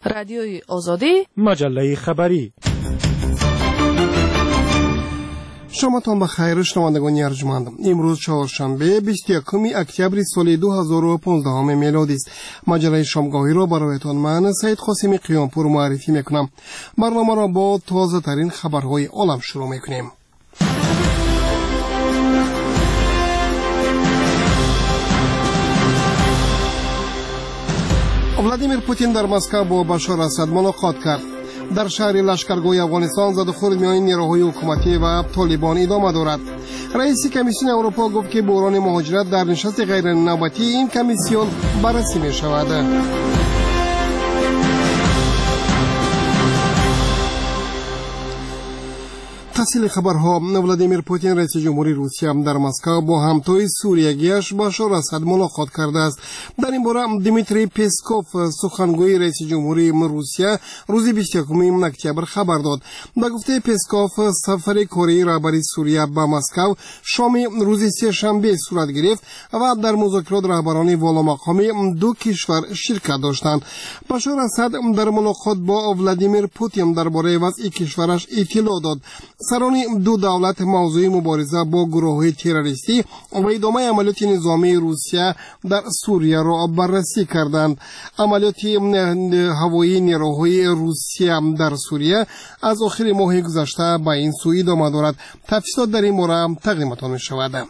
رادیوی آزادی، مجله خبری. شامتان بخیر شنوندگان ارجمند. امروز چهارشنبه 21 اکتبر سال 2015 میلادی است. مجله شامگاهی را برایتان من سید قاسمی قیامپور معرفی میکنم. برنامه را با تازه ترین خبرهای عالم شروع میکنیم. ولادیمیر پوتین در مسکو با بشار اسد ملاقات کرد. در شهر لشکرگاه افغانستان زدوخورد میان نیروهای حکومتی و طالبان ادامه دارد. رئیس کمیسیون اروپا گفت که بحران مهاجرت در نشست غیر نوبتی این کمیسیون بررسی می شود. تفصیل خبرها. ولادیمیر پوتین رئیس جمهوری روسیه در مسکو با همتای سوریگیش بشار اسد ملاقات کرده است. در این باره دیمیتری پسکوف سخنگوی رئیس جمهوری روسیه روز 21 اکتبر خبر داد. به گفته پسکوف سفر کره رهبری سوریه به مسکو شام روز سه‌شنبه صورت گرفت و در مذاکرات رهبران والامقام دو کشور شرکت داشتند. بشار اسد در ملاقات با ولادیمیر پوتین درباره وضع کشورش اطلاع داد. سران دو دولت موضوع مبارزه با گروه‌های تروریستی و ادامه عملیات نظامی روسیه در سوریه را بررسی کردند. عملیات هوایی نیروهای روسیه در سوریه از آخر ماه گذشته به این سو ادامه دارد. تفصیلات در این باره تقدیمتان می‌شود.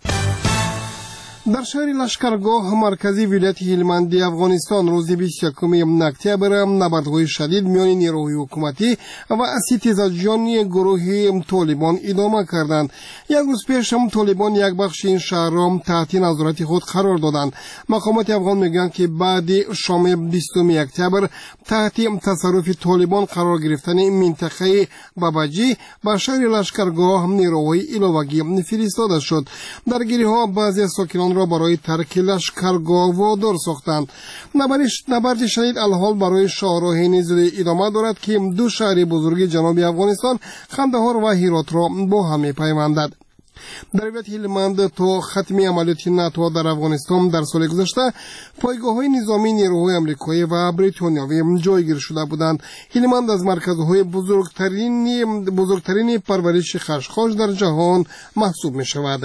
در شهر لشکرگاه مرکزی ولایت هلمند افغانستان روز 21 اکتبر نبردهای شدید میان نیروهای حکومتی و ستیزجویان گروه طالبان ادامه کردند. یک روز پیش هم طالبان یک بخش این شهر را تحت نظارت خود قرار دادند. مقامات افغان میگویند که بعد شام 20 اکتبر تحت تصرف طالبان قرار گرفتن منطقه باباجی به شهر لشکرگاه نیروهای علاوه‌ای فرستاده شد. درگیری‌ها بعضی ساکنان را برای ترک لشکرگاه وادار ساختند. نبرد شدید الحال برای شاهراه نیز ادامه دارد که دو شهر بزرگ جنوب افغانستان قندهار و هرات را با هم می‌پیوندد. در ولایت هلمند تا ختم عملیات ناتو در افغانستان در سال گذشته پایگاه‌های نظامی نیروهای آمریکایی و بریتانیایی جایگیر شده بودند. هلمند از مرکزهای بزرگترین پرورش خشخاش در جهان محسوب می‌شود.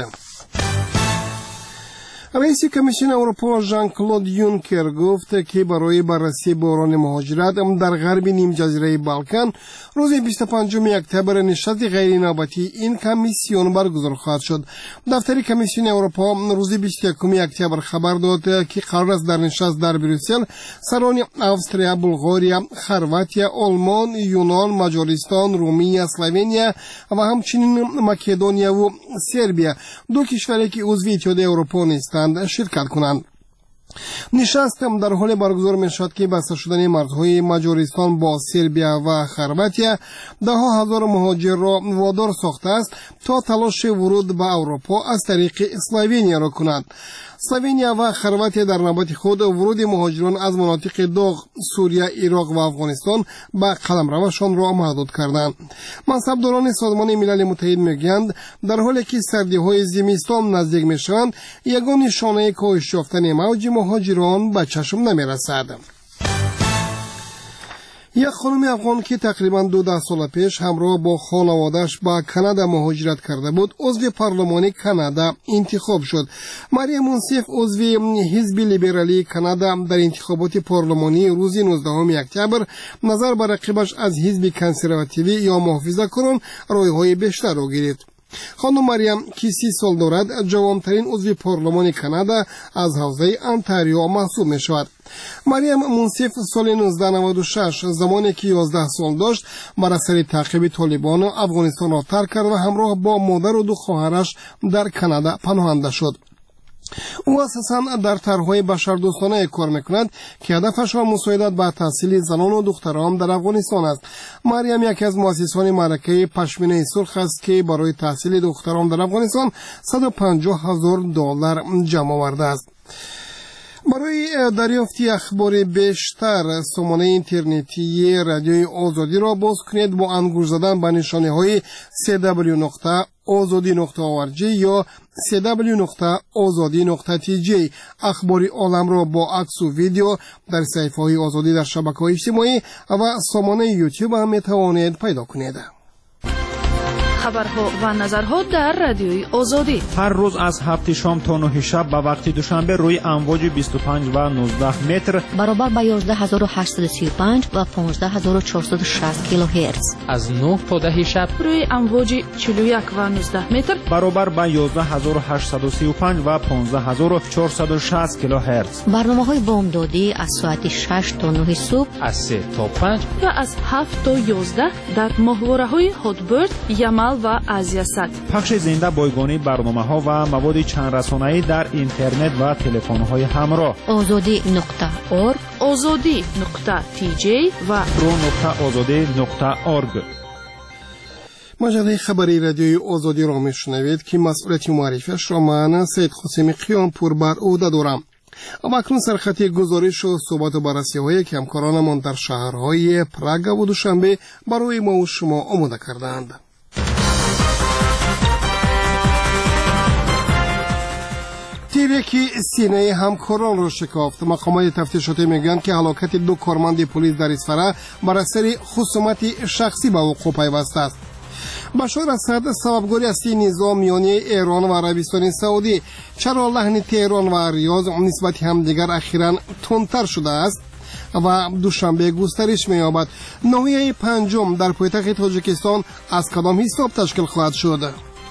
رئیس کمیسیون اروپا ژان کلود یونکر گفت که برای بررسی بحران مهاجرت در غرب نیم جزیره بالکان روز 25 اکتبر نشست غیر نوبتی این کمیسیون برگزار خواهد شد. دفتر کمیسیون اروپا روز 21 اکتبر خبر داد که قرار است در نشست در بروکسل سران استریا، بلغاریا، خرواتیا، آلمان، یونان، مجارستان، رومانیه، اسلوونیا و همچنین مکدونیا و سربیا دو کشوری که عضو اتحادیه اروپا نیستند شرکت کنند. نشست در حال برگزار می شود که بسته شدن مرزهای مجارستان با سربیا و خرواتیا ده هزار مهاجر را وادار ساخته است تا تلاش ورود به اروپا از طریق اسلوونیا را کنند. اسلوونیا و خرواتیا در نوبت خود ورود مهاجران از مناطق داغ سوریه، عراق و افغانستان به قلمروشان را محدود کردند. منصبداران سازمان ملل متحد میگویند در حالی که سردی‌های زمستان نزدیک میشوند یگان نشانه کاهش یافتن موج مهاجران به چشم نمیرسد. یک خانم افغان که تقریباً 12 سال پیش همراه با خانواده‌اش به کانادا مهاجرت کرده بود عضو پارلمان کانادا انتخاب شد. مریم منصف عضو حزب لیبرالی کانادا در انتخابات پارلمانی روز 19 اکتبر نظر بر رقیبش از حزب کنسرواتیوی یا محافظه‌کاران رای‌های بیشتر را گرفت. خانم مریم که 30 سال دارد جوانترین عضو پارلمان کانادا از حوزه انتاریو محسوب می شود. مریم منصف سال 1996 زمانی که 11 سال داشت بر اثر تعقیب طالبان افغانستان را ترک کرد و همراه با مادر و دو خواهرش در کانادا پناهنده شد. او اساساً در طرح‌های بشردوستانه کار می‌کند که هدفش مساعدت به تحصیل زنان و دختران در افغانستان است. مریم یکی از مؤسسان معرکه پشمینه سرخ است که برای تحصیل دختران در افغانستان $150,000 جمع آورده است. برای دریافت اخبار بیشتر سامانه اینترنتی رادیوی آزادی را باز کنید با انگشت زدن به نشانه های www.azadi.org یا www.azadi.tj. اخبار عالم را با عکس و ویدیو در صفحه های آزادی در شبکه‌های اجتماعی و سامانه یوتیوب هم می توانید پیدا کنید. خبرها و نظرها در رادیوی آزادی هر روز از 7 شام تا 9 شب به وقت دوشنبه روی امواج 25 و 19 متر برابر با 11835 و 15460 کیلوهرتز. از 9 تا 10 شب روی امواج 41 و 19 متر برابر با 11835 و 15460 کیلوهرتز. برنامه‌های بامدادی از ساعت 6 تا 9 صبح، از 3 تا 5 و از 7 تا 11 در ماهواره‌های هاتبرد، یمل و آزیاسات. پخش زنده بایگانی برنامه‌ها و مواد چند رسانه‌ای در اینترنت و تلفن‌های همراه. azadi.org، azadi.tj و pro.azadi.org. مجله خبری رادیوی آزادی را میشنوید که مسئولیت معرفیش را من سید قاسم قیانپور بر عهده دارم. اما اکنون سرخط گزارش و صحبت و بررسی های که همکارانمان در شهرهای پراگ و دوشنبه برای ما و شما آماده کردند. تیری که سینه همکاران را شکافت. مقامات تفتیشاتی میگویند که هلاکت 2 کارمند پلیس در اصفهان بر اثر خصومت شخصی به وقوع پیوسته است. بشار اسد سببگاری است نظام میانی ایران و عربستان سعودی. چرا لحن تهران و ریاض نسبت همدیگر اخیراً تندتر شده است و دوشنبه گسترش می‌یابد؟ ناحیه پنجم در پایتخت تاجیکستان از کدام حساب تشکیل خواهد شد؟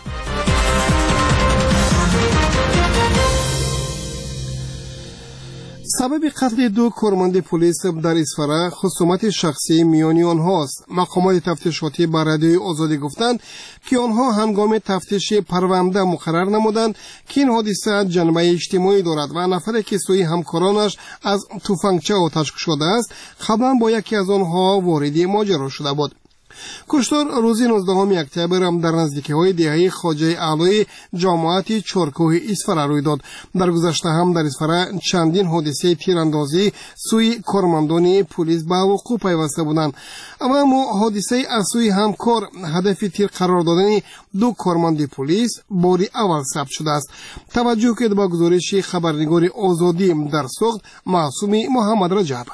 سبب قتل 2 کارمند پلیس در اصفهان خصومت شخصی میانی آنهاست. مقامات تفتیشاتی بر رادیوی آزادی گفتند که آنها هنگام تفتیش پرونده مقرر نمودند که این حادثه جنبه اجتماعی دارد و نفر که سوی همکارانش از تفنگچه آتش شده است قبلا با یکی از آنها وارد ماجرا شده بود. کشتار روز 19 اکتبر هم در نزدیکی‌های دهه خواجه اعلی جماعت چارکوه اصفهان روی داد. در گذشته هم در اصفهان چندین حادثه تیراندازی سوی کارمندان پلیس به وقوع پیوسته بودند، اما حادثه از سوی همکار هدف تیر قرار دادن 2 کارمند پلیس بار اول ثبت شده است. توجه کنید به گزارش خبرنگار آزادی در سوخت معصوم محمد رجب.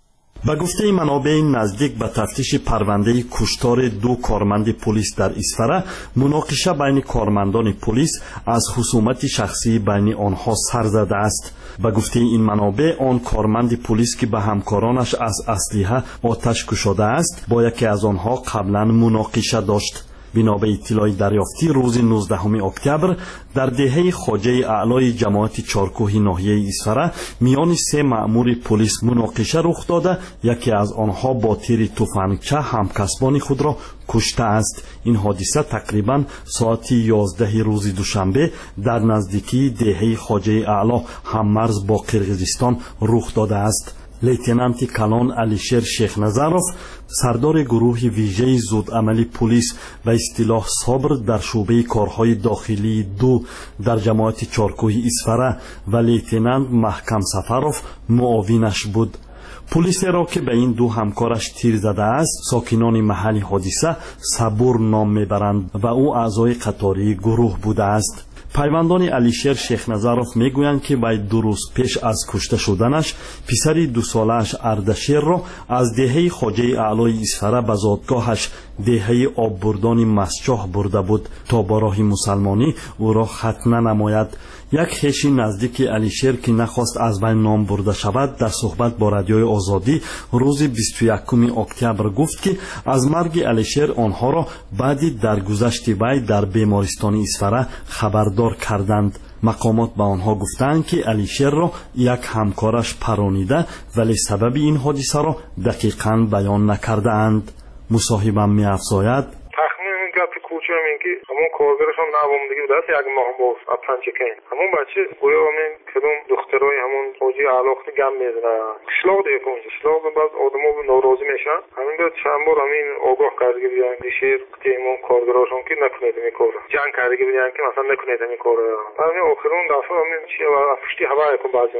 به گفته منابع نزدیک به تفتیش پرونده کشتار 2 کارمند پلیس در اصفهان، مناقشه بین کارمندان پلیس از خصومت شخصی بین آنها سر زده است. به گفته این منابع، آن کارمند پلیس که به همکارانش از اسلحه آتش کشیده است با یکی از آنها قبلا مناقشه داشت. بنا به اطلاع دریافتی روز 19 اکتبر در دهه خواجه اعلی جماعت چارکوه ناحیه اصفهان میان 3 مأمور پلیس مناقشه رخ داده، یکی از آنها با تیر تفنگچه همکسبان خود را کشته است. این حادثه تقریبا ساعت 11 روز دوشنبه در نزدیکی دهه خواجه اعلی هممرز با قرقیزستان رخ داده است. لیتنانت کلان علیشیر شیخ نظروف، سردار گروه ویژه زودعملی پلیس به اصطلاح صابر در شعبه کارهای داخلی 2 در جماعت چارکوه اصفهان و لیتنانت محکم سفروف معاونش بود. پلیس را که به این 2 همکارش تیر زده است ساکنان محل حادثه صبور نام میبرند و او اعضای قطاری گروه بوده است. پیوندان علیشیر شیخ نظروف میگویند که وی 2 روز پیش از کشته شدنش پسر 2 ساله‌اش اردشیر را از دهه خواجه اعلی اصفهان به زادگاهش دهه آببردان مسچاه برده بود تا با راه مسلمانی او را ختنه نماید. یک خویش نزدیک علیشیر که نخواست از وی نام برده شود در صحبت با رادیوی آزادی روز 21 اکتبر گفت که از مرگ علیشیر آنها را بعد درگذشت وی در بیمارستان اصفهان خبردار کردند. مقامات به آنها گفتند که علیشیر را یک همکارش پرانیده ولی سبب این حادثه را دقیقاً بیان نکرده اند. مصاحبم می افزاید: گپی کوچه همین که همون کارگرشون نبومدگی بود است یک ماه باز اپن چکین همون بچه گویا همین کدوم دخترای همون حاجی علاقه گم میزنه قشلاق دیگه کنجا قشلاق باز آدما ناراضی میشن. همین بعد چند بار همین آگاه کرده بیان دیشیر که همون کارگرشون که نکنید این کارو جنگ کرده بیان که مثلا نکنید این کارو. همین آخرون دفعه همین چی و پشتی هوا کن بعضی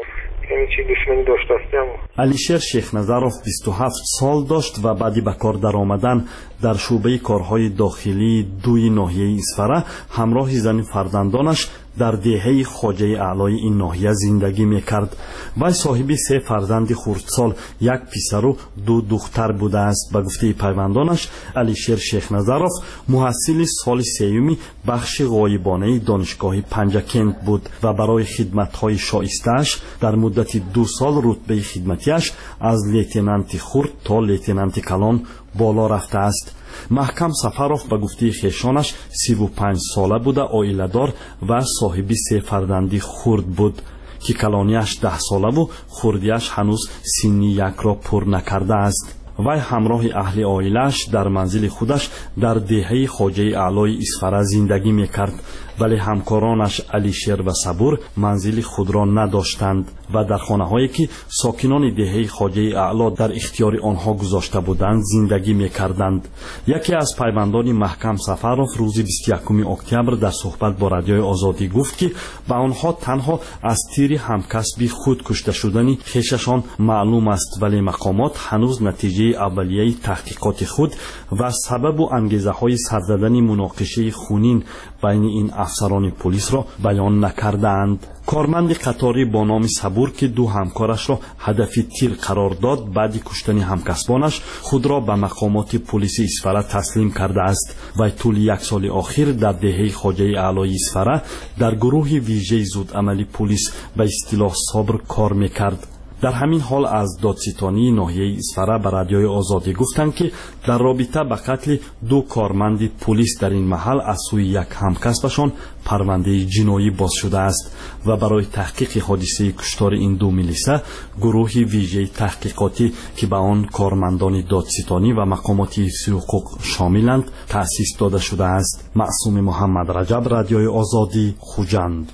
همین چی دشمنی داشتیم. алишер шехназаров 27 سال داشت و بعد به کار درآمدن در شعبه کارهای داخلی دوی ناحیه اسفره همراه زن فرزندانش در دهه خواجه اعلای این ناحیه زندگی میکرد. وی صاحب 3 فرزند خردسال، 1 پسر و 2 دختر بوده است. به گفته پیوندانش алишер شیخنظرов محصل سال 3 بخش غایبانه دانشگاه پنجکند بود و برای خدمت‌های شایسته‌اش در مدت 2 سال رتبه خدمتیش از لیتنانت خرد تا لیتنانت کلان بالا رفته است. محکم سفروف به گفته خویشانش 35 ساله بوده، عائله‌دار و صاحب 3 فرزند خرد بود که کلانیش 10 ساله و خردیش هنوز سنی 1 را پر نکرده است. وی همراه اهل عائله‌اش در منزل خودش در دهه خواجه اعلای اسفره زندگی میکرد، ولی همکارانش алишер و صبور منزل خود را نداشتند و در خانه‌هایی که ساکنان دهه خواجه اعلا در اختیار آنها گذاشته بودند زندگی میکردند. یکی از پیوندان محکم سفروف روز 21 اکتبر در صحبت با رادیوی آزادی گفت که به آنها تنها از تیر همکسب خود کشته شدن خویششان معلوم است، ولی مقامات هنوز نتیجه اولیه تحقیقات خود و سبب و انگیزه‌های سر زدن مناقشه خونین بین این افسران پلیس را بیان نکردند. کارمند قطاری با نام صبور که 2 همکارش را هدف تیر قرار داد بعد کشتن همکسبانش خود را به مقامات پلیس اسفره تسلیم کرده است و طول 1 سال اخیر در دهه خواجه اعلای اسفره در گروه ویژه زود عملی پلیس به اصطلاح صبر کار میکرد. در همین حال از دادستانی ناحیه اسفره به رادیوی آزادی گفتند که در رابطه به قتل 2 کارمند پلیس در این محل از سوی 1 همکسبشان پرونده جنایی باز شده است و برای تحقیق حادثه کشتار این 2 میلیسه گروه ویژه تحقیقاتی که به آن کارمندان دادستانی و مقامات حفظ حقوق شاملند تأسیس داده شده است. معصوم محمد رجب، رادیوی آزادی، خوجند.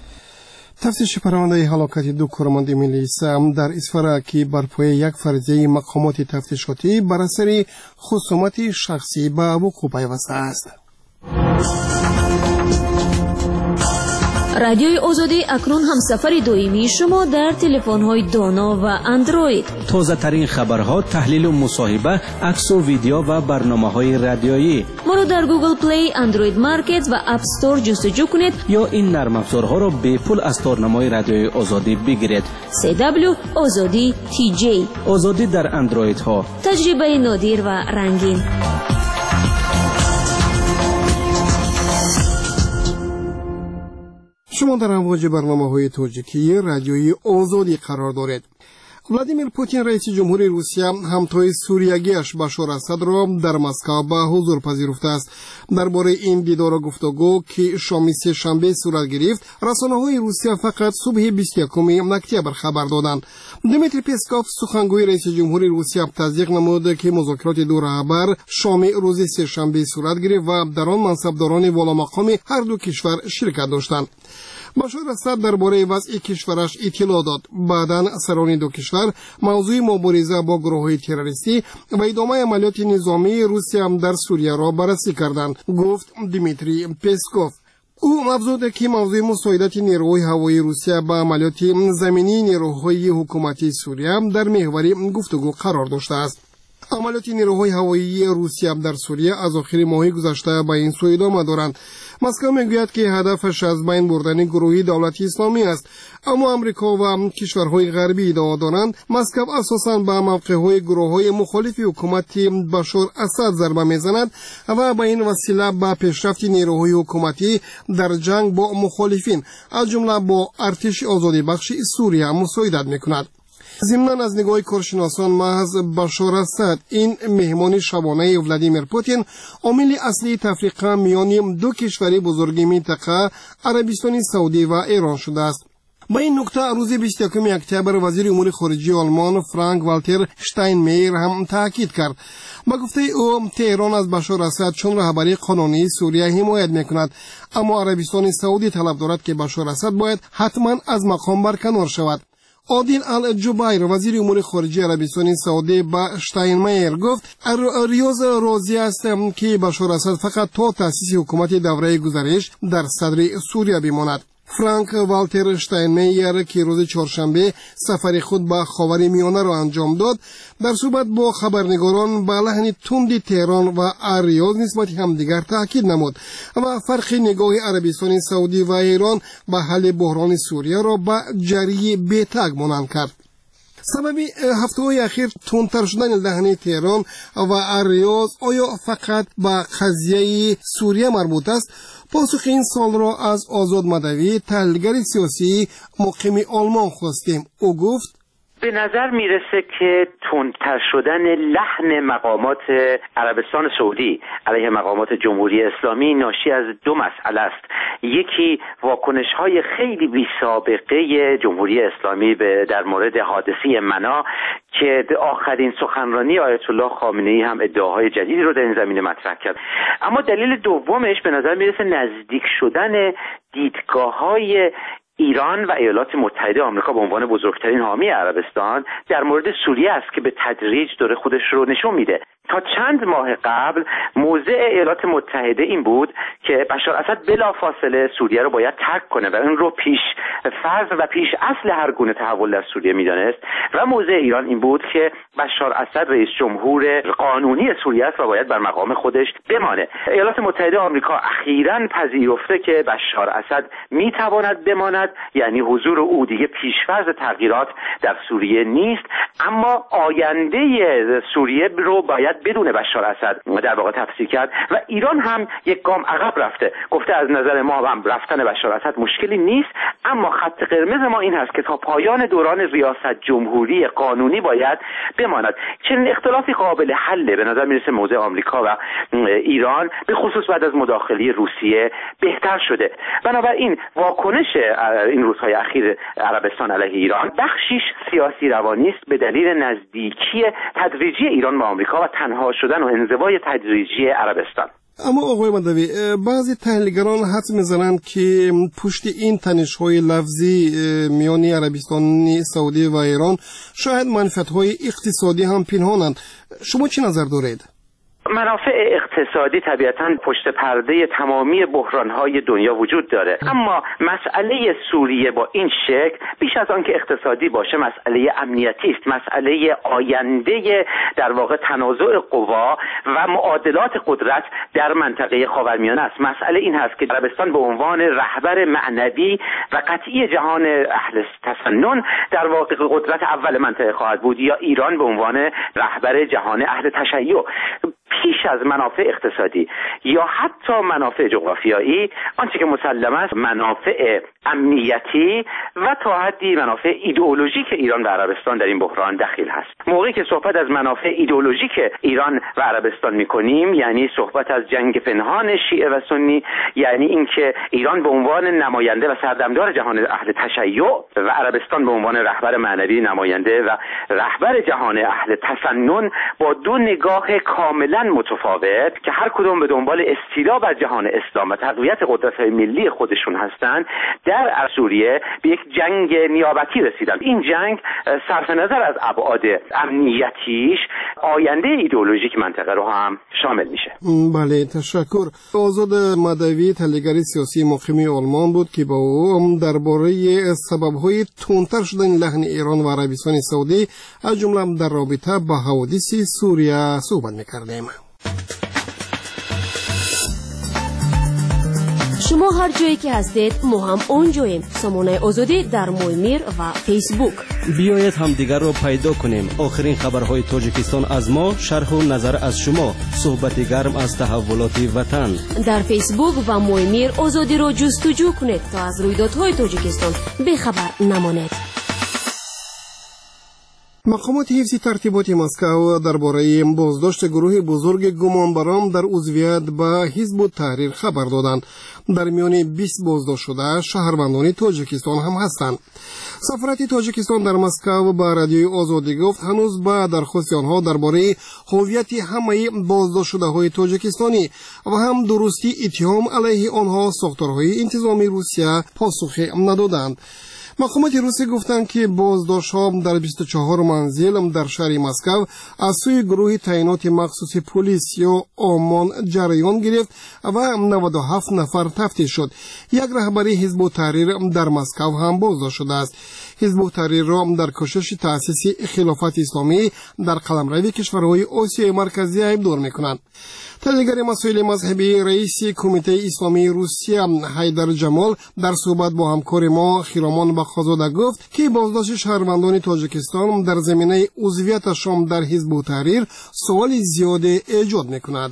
تفتیش پرونده هلاکت 2 کارمند میلیسه در اسفره که بر پایه یک فرضیه مقامات تفتیشاتی بر اثر خصومت شخصی به وقوع پیوسته است. رادیوی آزادی اکنون همسفر دائمی شما در تلفن‌های دانا و اندروید. تازه ترین خبرها، تحلیل و مصاحبه، عکس و ویدیو و برنامه‌های رادیویی. ما رو در گوگل پلی، اندروید مارکت و اپ استور جستجو کنید یا این نرم افزارها را به پول از تارنمای رادیوی آزادی بگیرید. CW آزادی TJ. آزادی در اندروید ها. تجربه نادر و رنگین. شما در امواج برنامه‌های تاجیکی رادیوی آزادی قرار دارید. ولادیمیر پوتین رئیس جمهوری روسیه همتای سوریگیش بشار اسد را در مسکو به حضور پذیرفته است. درباره این دیدار و گفتگو که شام سه‌شنبه صورت گرفت، رسانه‌های روسیه فقط صبح 21 اکتبر خبر دادند. دمیتری پسکوف سخنگوی رئیس جمهوری روسیه تصدیق نمود که مذاکرات 2 رهبر شام روز سه‌شنبه صورت گرفت و در آن منصبداران والامقام هر 2 کشور شرکت داشتند. بشار اسد درباره وضع کشورش اطلاع داد. بعداً سران 2 کشور موضوع مبارزه با گروه‌های تروریستی و ادامه عملیات نظامی روسیه در سوریه را بررسی کردند، گفت دمیتری پسکوف. او افزود که موضوع مساعدت نیروهای هوایی روسیه به عملیات زمینی نیروهای حکومتی سوریه در محور گفتگو قرار داشته است. عملیات نیروهای هوایی روسیه در سوریه از آخر ماه گذشته به این سو ادامه دارند. مسکو میگوید که هدفش از بین بردن گروهی دولت اسلامی است، اما امریکا و کشورهای غربی ادعا دارند مسکو اساساً به موقعهای گروههای مخالف حکومت بشار اسد ضربه میزند و به این وسیله به پیشرفت نیروهای حکومتی در جنگ با مخالفین از جمله با ارتش آزادی بخش سوریه مساعدت میکند. ضمناً از نگاه کارشناسان محض بشار اسد این مهمان شبانه ولادیمیر پوتین عامل اصلی تفریق میان 2 کشور بزرگ منطقه عربستان سعودی و ایران شده است. با این نکته روز 21 اکتبر وزیر امور خارجه آلمان فرانک والتر شتاینمایر هم تاکید کرد. با گفته او تهران از بشار اسد چون رهبری قانونی سوریه حمایت میکند، اما عربستان سعودی طلب دارد که بشار اسد باید حتما از مقام برکنار شود. عادل الجبیر وزیر امور خارجه عربستان سعودی با شتاینمایر گفت ریاض راضی است که بشار اسد فقط تا تأسیس حکومت دوره گذشته در صدر سوریه بماند. فرانک والتر شتاینمیر که روز چهارشنبه سفر خود به خاورمیانه را انجام داد، در صحبت با خبرنگاران به لحن تند تهران و ریاض نسبت همدیگر تاکید نمود و فرق نگاه عربستان سعودی و ایران به حل بحران سوریه را به جری بی‌تگ مانند کرد. سبب هفته‌های اخیر تندتر شدن لحن تهران و ریاض آیا فقط به قضیه سوریه مربوط است؟ پاسخ این سال را از آزاد مدوی، تحلیلگر سیاسی مقیم آلمان خواستیم. او گفت به نظر میرسه که تندتر شدن لحن مقامات عربستان سعودی علیه مقامات جمهوری اسلامی ناشی از دو مسئله است. یکی واکنش‌های خیلی بی‌سابقه جمهوری اسلامی در مورد حادثه منا که آخرین سخنرانی آیت الله خامنه‌ای هم ادعاهای جدیدی رو در این زمینه مطرح کرد. اما دلیل دومش به نظر میرسه نزدیک شدن دیدگاه‌های ایران و ایالات متحده آمریکا به عنوان بزرگترین حامی عربستان در مورد سوریه است که به تدریج داره خودش رو نشون میده. تا چند ماه قبل موضع ایالات متحده این بود که بشار اسد بلافاصله سوریه رو باید ترک کنه و اون رو پیش فرض و پیش اصل هر گونه تحول در سوریه میدانست و موضع ایران این بود که بشار اسد رئیس جمهور قانونی سوریه است و باید بر مقام خودش بمانه. ایالات متحده آمریکا اخیراً پذیرفته که بشار اسد میتواند بماند، یعنی حضور او دیگه پیش‌فرض تغییرات در سوریه نیست، اما آینده سوریه رو باید بدون بشار اسد در واقع تفسیر کرد و ایران هم یک گام عقب رفته، گفته از نظر ما هم رفتن بشار اسد مشکلی نیست، اما خط قرمز ما این هست که تا پایان دوران ریاست جمهوری قانونی باید بماند. چنین اختلافی قابل حله به نظر میرسه موضع آمریکا و ایران به خصوص بعد از مداخله روسیه بهتر شده. بنابراین واکنش این روزهای اخیر عربستان علیه ایران بخشیش سیاسی روانی است به دلیل نزدیکی تدریجی ایران به آمریکا و تنها شدن و انزوای تدریجی عربستان. اما آقای مدوی، بعضی تحلیلگران حدس میزنند که پشت این تنش‌های لفظی میان عربستان سعودی و ایران شاید منفعت‌های اقتصادی هم پنهانند. شما چه نظر دارید؟ منافع اقتصادی طبیعتاً پشت پرده تمامی بحران‌های دنیا وجود داره، اما مسئله سوریه با این شکل بیش از آن که اقتصادی باشه مسئله امنیتی است، مسئله آینده در واقع تنازع قوا و معادلات قدرت در منطقه خاورمیانه است. مسئله این هست که عربستان به عنوان رهبر معنوی و قطعی جهان اهل تسنن در واقع قدرت اول منطقه خواهد بود یا ایران به عنوان رهبر جهان اهل تشیع. پیش از منافع اقتصادی یا حتی منافع جغرافیایی آنچه که مسلم است منافع امنیتی و تا حدی منافع ایدئولوژیک ایران و عربستان در این بحران دخیل هست. موقعی که صحبت از منافع ایدئولوژیک ایران و عربستان می‌کنیم یعنی صحبت از جنگ پنهان شیعه و سنی، یعنی اینکه ایران به عنوان نماینده و سردمدار جهان اهل تشیع و عربستان به عنوان رهبر معنوی نماینده و رهبر جهان اهل تسنن با دو نگاه کاملا متفاوت که هر کدوم به دنبال استیلا بر جهان اسلام و تقویت قدرت‌های ملی خودشون هستند در سوریه به یک جنگ نیابتی رسیدن. این جنگ صرف نظر از ابعاد امنیتیش آینده ایدئولوژیک منطقه رو هم شامل میشه. بله، تشکر. آزاد مدوی، تحلیلگر سیاسی مقیم آلمان بود که با او درباره سبب‌های تندتر شدن لحن ایران و عربستان سعودی از جمله در رابطه با حوادث سوریه صحبت می‌کردیم. شما هر جایی که هستید ما هم اونجاییم. سامانه آزادی در مویمیر و فیسبوک. بیایید هم دیگر رو پیدا کنیم. آخرین خبرهای تاجیکستان از ما، شرح و نظر از شما، صحبت گرم از تحولات وطن. در فیسبوک و مویمیر آزادی رو جستجو کنید تا از رویدادهای تاجیکستان بخبر نمانید. مقامات حفظ ترتیبات مسکو درباره بازداشت گروه بزرگ گمانبران در عضویت به حزب التحریر خبر دادند. در میان 20 بازداشت شده شهروندان تاجیکستان هم هستند. سفارت تاجیکستان در مسکو به رادیوی آزادی گفت هنوز به درخواست آنها درباره هویت همه بازداشت شده های تاجیکستانی و هم درستی اتهام علیه آنها ساختارهای انتظامی روسیه پاسخ ندادند. مقامات روسی گفتند که بازداشت‌ها در 24 منزل در شهر مسکو از سوی گروه تعیینات مخصوص پلیس یا آمان جریان گرفت و 97 نفر تفتیش شد. یک رهبر حزب التحریر در مسکو هم بازداشت شده است. حزب التحریر را در کوشش تأسیس خلافت اسلامی در قلمرو کشورهای آسیای مرکزی ایبدار می‌کنند. تحلیلگر مسائل مذهبی رئیس کمیته اسلامی روسیه حیدر جمال در صحبت با همکار ما خیرامان بخازاده گفت که بازداشت شهروندان تاجیکستان در زمینه عضویتشان در حزب التحریر سوال زیاد ایجاد می‌کند.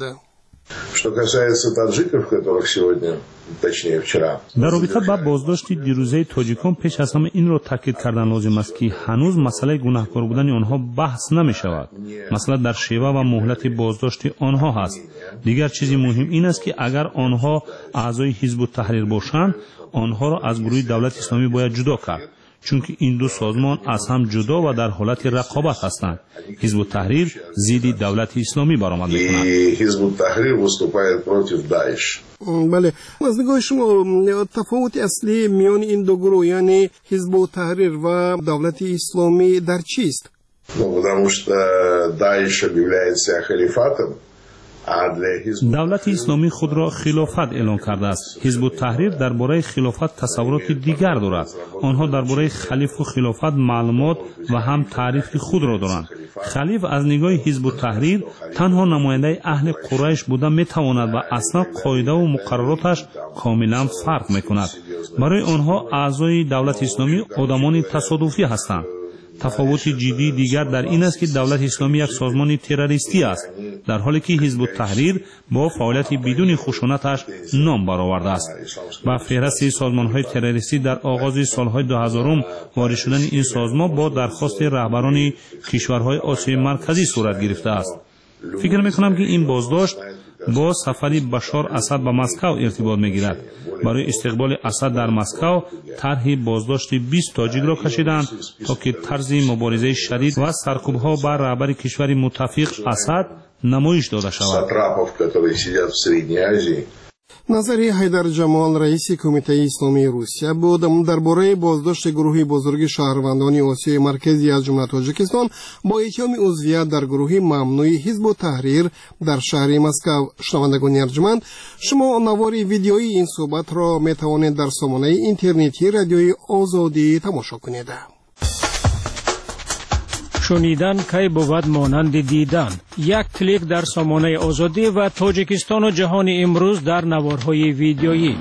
در رابطه با بازداشت دیروزه تاجیکان پیش از همه این را تاکید کردن لازم است که هنوز مسئله گناهکار بودن آنها بحث نمی شود. مسئله در شیوه و مهلت بازداشت آنها هست. دیگر چیزی مهم این است که اگر آنها اعضای حزب التحریر باشند آنها را از گروه دولت اسلامی باید جدا کرد، چون که این دو سازمان از هم جدا و در حالت رقابت هستند. حزب التحریر ضد دولت اسلامی برآمد می‌کند. حزب التحریر выступает против Даиш. بله، از نگاه شما تفاوت اصلی میان این دو گروه یعنی حزب التحریر و دولت اسلامی در چیست؟ потому что Даиш объявляет себя халифатом. دولت اسلامی خود را خلافت اعلان کرده است. حزب التحریر درباره خلافت تصورات دیگر دارد. آنها درباره خلیفه و خلافت معلومات و هم تعریف خود را دارند. خلیفه از نگاه حزب التحریر تنها نماینده اهل قریش بوده میتواند و اصلا قاعده و مقرراتش کاملا فرق میکند. برای آنها اعضای دولت اسلامی آدمان تصادفی هستند. تفاوت جدی دیگر در این است که دولت اسلامی یک سازمان تروریستی است، در حالی که حزب التحریر با فعالیت بدون خشونتش نام برآورده است. با فهرست سازمان‌های تروریستی در آغاز سال‌های 2000 وارد شدن این سازمان با درخواست رهبران کشورهای آسیای مرکزی صورت گرفته است. فکر می‌کنم که این بازداشت با سفری بشار اسد به مسکو ارتباط می‌گیرد. برای استقبال اسد در مسکو طرح بازداشت 20 تاجیک را کشیدند تا که طرز مبارزه شدید و سرکوب‌ها بر رهبر کشور متفق اسد نمایش داده شود. نظر حیدر جمال رئیس کمیته اسلامی روسیه بود درباره بازداشت گروه بزرگ شهروندان آسیای مرکزی از جمله تاجیکستان با اتهام عضویت در گروه ممنوع حزب التحریر در شهر مسکو. شنوندگان ارجمند، شما نوار ویدیویی این صحبت را می توانید در سامانه اینترنتی رادیوی آزادی تماشا کنید. شنیدن کی بود مانند دیدن. یک کلیک در سامانه آزادی و تاجیکستان و جهان امروز در نوارهای ویدیویی.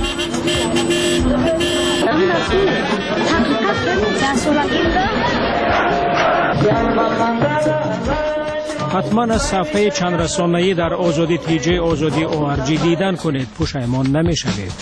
حتما از صفحه چند رسانه‌ای در آزادی تیجی آزادی ORG دیدن کنید، پشیمان نمی‌شوید.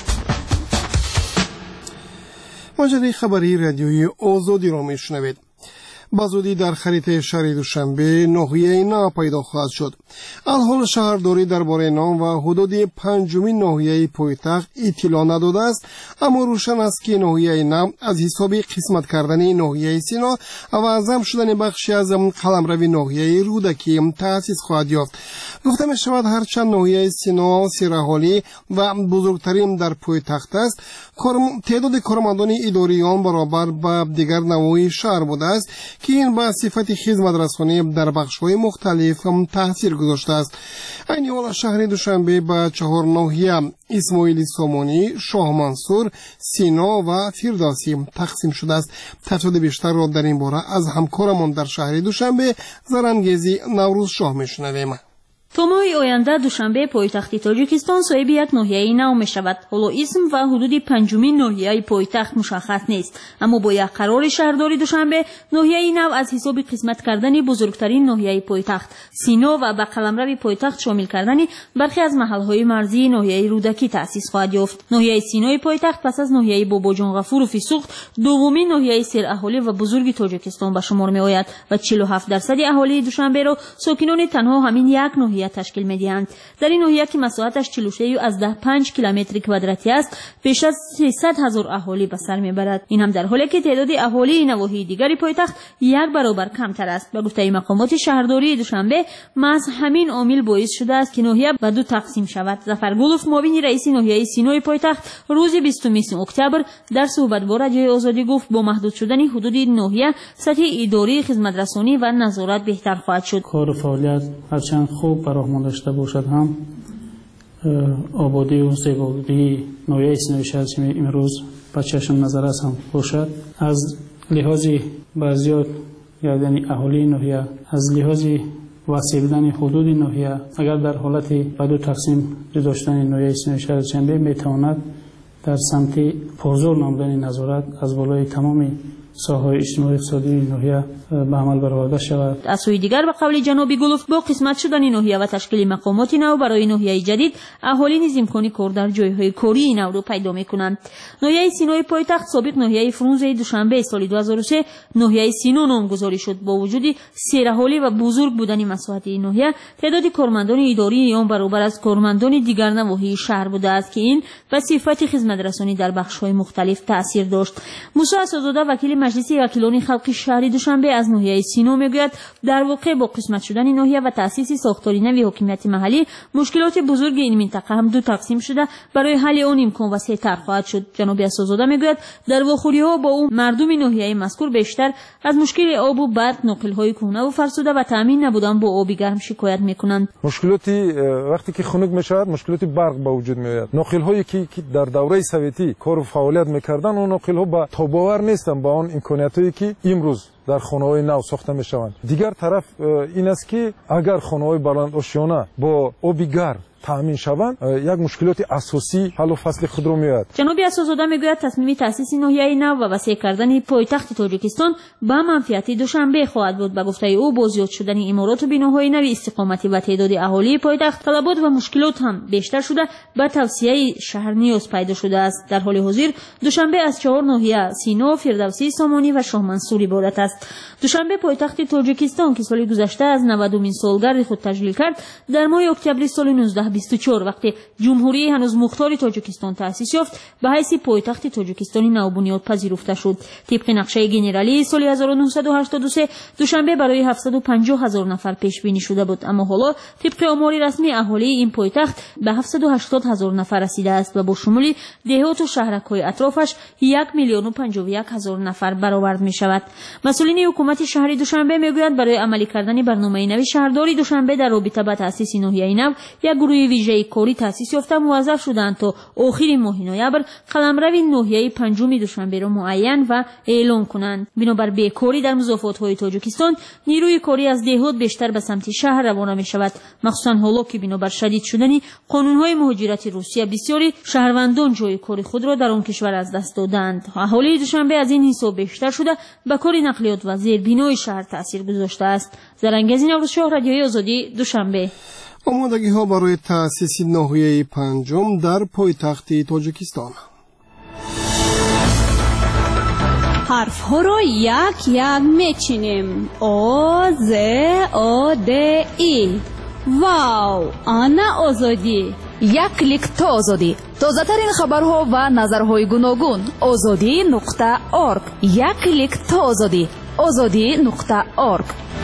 مجله خبری رادیوی آزادی را میشنوید. بازودی در خریطه شهر دوشنبه ناحیه نو پیدا خواهد شد. الحال شهرداری درباره نام و حدود 5مین ناحیه پایتخت اطلاع نداده است، اما روشن است که ناحیه نو از حساب قسمت کردن ناحیه سینا و جمع شدن بخشی از قلمرو ناحیه رودکی تأسیس خواهد یافت. گفته می شود هرچند ناحیه سینا سرحالی و بزرگترین در پایتخت است، تعداد کارمندان اداری آن برابر با دیگر نواحی شهر بوده است که این با صفت خدمت رسانی در بخش‌های مختلف هم تاثیر گذاشته است. این حال شهر دوشنبه با 4 ناحیه اسماعیلی سامانی، شاه منصور، سینا و فردوسی تقسیم شده است. تفصیل بیشتر را در این باره از همکارمان در شهر دوشنبه زرنگیزی نوروز شاه میشنویم. تا ماه آینده دوشنبه پایتخت تاجیکستان صاحب یک ناحیه نو می شود. حالا اسم و حدود 5مین ناحیه پایتخت مشخص نیست، اما با یک قرار شهرداری دوشنبه ناحیه نو از حساب قسمت کردن بزرگترین ناحیه پایتخت سینا و به قلمرو پایتخت شامل کردن برخی از محلهای مرزی ناحیه رودکی تأسیس خواهد یافت. ناحیه سینای پایتخت پس از ناحیه بابا جان غفور و فیسوخت دومین ناحیه سراحالی و بزرگ تاجیکستان به شمار می آید و 47% اهالی دوشنبه را ساکنان تنها همین یک ناحیه ناحیه تشکیل می‌دهند. در این ناحیه که مساحتش 46.5 کیلومتر کوادراتی است، بیش از 300,000 اهالی به سر میبرد. این هم در حالی که تعداد اهالی نواحی دیگری پایتخت 1 برابر کمتر است. به گفته مقامات شهرداری دوشنبه، محض همین عامل باعث شده است که ناحیه به دو تقسیم شود. ظفرگلوف، معاون رئیس ناحیه سینوی پایتخت، روز 20 اکتبر در صحبت با رادیوی آزادی گفت با محدود شدن حدود ناحیه سطح اداری، خدمترسانی و نظارت بهتر خواهد شد. کار و فعالیت هرچند خوب فراهم داشته باشد هم آبادی و زیبایی ناحیه سینوی شهر امروز به چشم نظر است هم باشد. از لحاظ بعضیات یعنی اهالی ناحیه، از لحاظ وسیع بودن حدود ناحیه، اگر در حالت به دو تقسیم داشتن ناحیه سینوی شهر چنبه میتواند در سمت پرزور نمودن نظارت از بالای تمام ساحه‌های اجتماعی اقتصادی ناحیه به عمل برآورده شود. از سوی دیگر به قول جناب گلوف، با قسمت شدن ناحیه و تشکیل مقامات نو برای ناحیه جدید، اهالی نیز امکان کار در جایهای کاری نو را پیدا می‌کنند. ناحیه سینوی پایتخت سابق ناحیه فرونزه دوشنبه سال 2003 ناحیه سینو نامگذاری شد. با وجود سیر اهالی و بزرگ بودن مساحت این ناحیه، تعداد کارمندان اداری آن برابر از کارمندان دیگر نواحی شهر بوده است که این به صفت خدمترسانی در بخش‌های مختلف تأثیر داشت. موسی اسدزاده، وکیل مجلس وکیلان خلق شهری دوشنبه از ناحیه سینو میگوید در واقع با قسمت شدن ناحیه و تأسیس ساختاری نوی حکومت محلی، مشکلات بزرگ این منطقه هم دو تقسیم شده برای حل آن امکان وسیع‌تر خواهد شد. جناب اسدزاده میگوید در واخوری‌ها با اون مردم ناحیه مذکور بیشتر از مشکل آب و برق، ناقل‌های کهنه و فرسوده و تامین نبودن با آب گرم شکایت میکنند. مشکلاتی وقتی که خنک میشود، مشکلات برق به وجود میاد. ناقل‌هایی که در دوره سوویتی کار و فعالیت میکردن، اون ناقل‌ها با تاباور نیستن با اون امکاناتی که امروز در خانه‌های نو ساخته میشوند. دیگر طرف این است که اگر خانه‌های بلند آشیانه با آب گرم تامین شوند، یک مشکلات اساسی حل و فصل خود رو میاد. جناب اسدزاده میگوید تصمیم تأسیس ناحیه نو و وسیع کردن پایتخت تاجیکستان به منفعت دوشنبه خواهد بود. به گفته او با زیاد شدن امارات و بناهای نو استقامتی و تعداد اهالی پایتخت، طلبات و مشکلات هم بیشتر شده، به توسعه شهر نیاز پیدا شده است. در حال حاضر دوشنبه از 4 ناحیه سینو، فردوسی، سامانی و شاه منصور عبارت است. دوشنبه پایتخت تاجیکستان که سال گذشته از 90مین سالگرد خود تجلیل کرد، در ماه اکتبر سال 1924 وقتی جمهوری هنوز مختار تاجیکستان تأسیس یافت، به حیث پایتخت تاجیکستان نو بنیاد پذیرفته شد. طبق نقشه گنرالی سال 1983 دوشنبه برای 750,000 نفر پیش بینی شده بود، اما حالا طبق آمار رسمی اهالی این پایتخت به 780,000 نفر رسیده است و با شمول دهات و شهرک‌های اطرافش 1,051,000 نفر برآورد می شود. مسئولین حکومت شهری دوشنبه میگویند برای عملی کردن برنامه نوی شهرداری دوشنبه در رابطه با تأسیس ناحیه نو یک گروه ویژه کاری تأسیس یافته موظف شدند تا آخر ماه نوامبر قلمرو ناحیه پنجم دوشنبه را معین و اعلام کنند. بنابر بیکاری در مضافات‌های تاجیکستان، نیروی کاری از دهات بیشتر به سمت شهر روانه می شود، مخصوصا حالا که بنابر شدید شدن قانون‌های مهاجرت روسیه بسیاری شهروندان جای کار خود را در آن کشور از دست دادند. اهالی دوشنبه از این حساب بیشتر شده به کار نقلیات و زیربنای شهر تأثیر گذاشته است. زرنگزی نوروزشاه، رادیوی آزادی، دوشنبه. آمادگی‌ها برای تأسیس ناحیه پنجم در پایتخت تاجیکستان. حرف‌ها را یک یک میچینیم. آ ز آ د ای. واو، آنا آزادی. یک کلیک تا آزادی. تازه‌ترین خبرها و نظرهای گوناگون. azadi.org. یک کلیک تا آزادی. azadi.org.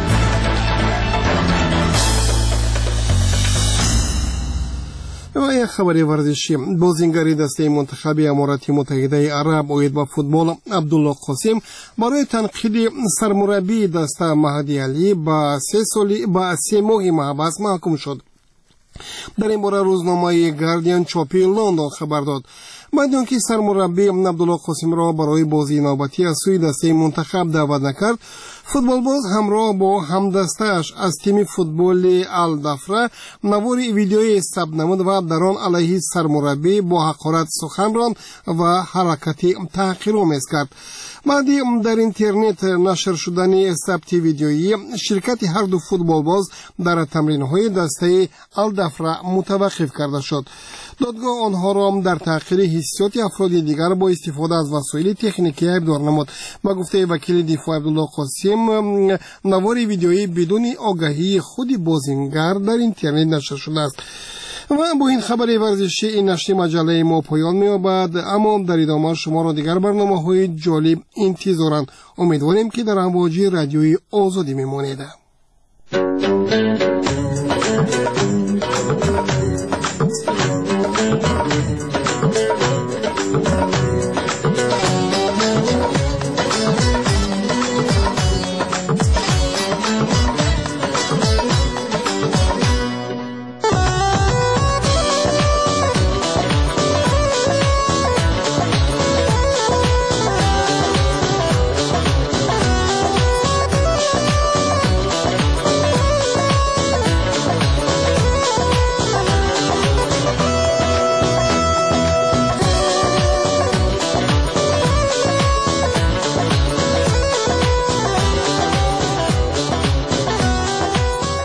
و یک خبری ورزشی. بازیگر دسته منتخب امارات متحده عرب اوید با فوتبال عبدالله قاسم برای تنقید سرمربی دسته مهدی علی با 3 ماه محبس محکوم شد. در این باره روزنامه گاردین چاپی لندن خبر داد. بعد از اینکه سرمربی عبدالله قاسم را برای بازی نوبتی از سوی دسته منتخب دعوت نکرد، فوتبالباز همراه با همدستش از تیم فوتبال الدفره نوار ویدیویی ثبت نمود و در آن علیه سرمربی با حقارت سخن راند و حرکت تحقیرآمیز کرد. بعدی در اینترنت نشر شدن ثبت ویدیویی شرکت هر دو فوتبالباز در تمرین‌های دسته الدفره متوقف کرده شد. دادگاه آنها را در تحقیر حیثیت افراد دیگر با استفاده از وسایل تکنیکی ابدار نمود. با گفته وکیل دفاع عبدالله قاسم، می‌دانیم نوار ویدیویی بدون آگاهی خود بازیگر در اینترنت نشر شده است. و با این خبر ورزشی این نشر مجله ما پایان می‌یابد، اما در ادامه شما را دیگر برنامه‌های جالب انتظارند. امیدواریم که در امواج رادیوی آزادی می‌مانید.